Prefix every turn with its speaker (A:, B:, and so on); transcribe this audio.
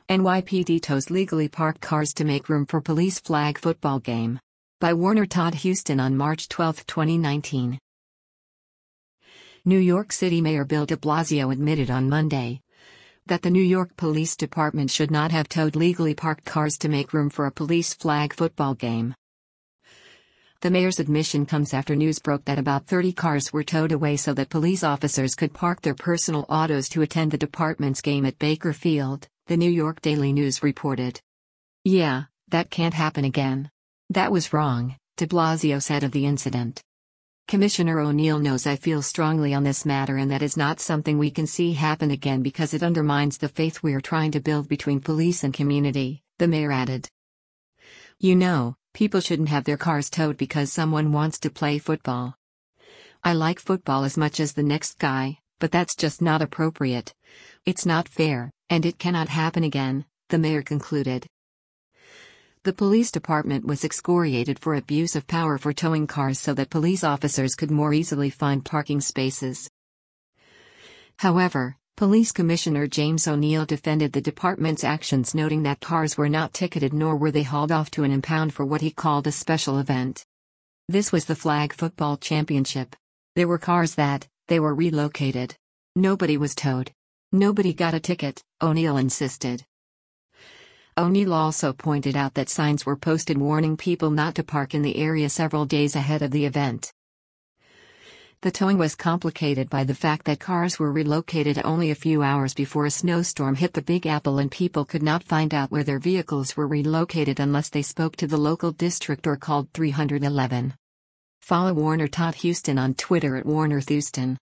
A: NYPD tows legally parked cars to make room for police flag football game. By Warner Todd Huston on March 12, 2019. New York City Mayor Bill de Blasio admitted on Monday that the New York Police Department should not have towed legally parked cars to make room for a police flag football game. The mayor's admission comes after news broke that about 30 cars were towed away so that police officers could park their personal autos to attend the department's game at Baker Field, the New York Daily News reported. "Yeah, that can't happen again. That was wrong," de Blasio said of the incident. "Commissioner O'Neill knows I feel strongly on this matter, and that is not something we can see happen again because it undermines the faith we're trying to build between police and community," the mayor added. "You know, people shouldn't have their cars towed because someone wants to play football. I like football as much as the next guy, but that's just not appropriate. It's not fair, and it cannot happen again," the mayor concluded. The police department was excoriated for abuse of power for towing cars so that police officers could more easily find parking spaces. However, Police Commissioner James O'Neill defended the department's actions, noting that cars were not ticketed nor were they hauled off to an impound for what he called a special event. This was the Flag Football Championship. There were cars they were relocated. Nobody was towed. Nobody got a ticket, O'Neill insisted. O'Neill also pointed out that signs were posted warning people not to park in the area several days ahead of the event. The towing was complicated by the fact that cars were relocated only a few hours before a snowstorm hit the Big Apple, and people could not find out where their vehicles were relocated unless they spoke to the local district or called 311. Follow Warner Todd Huston on Twitter at WarnerThouston.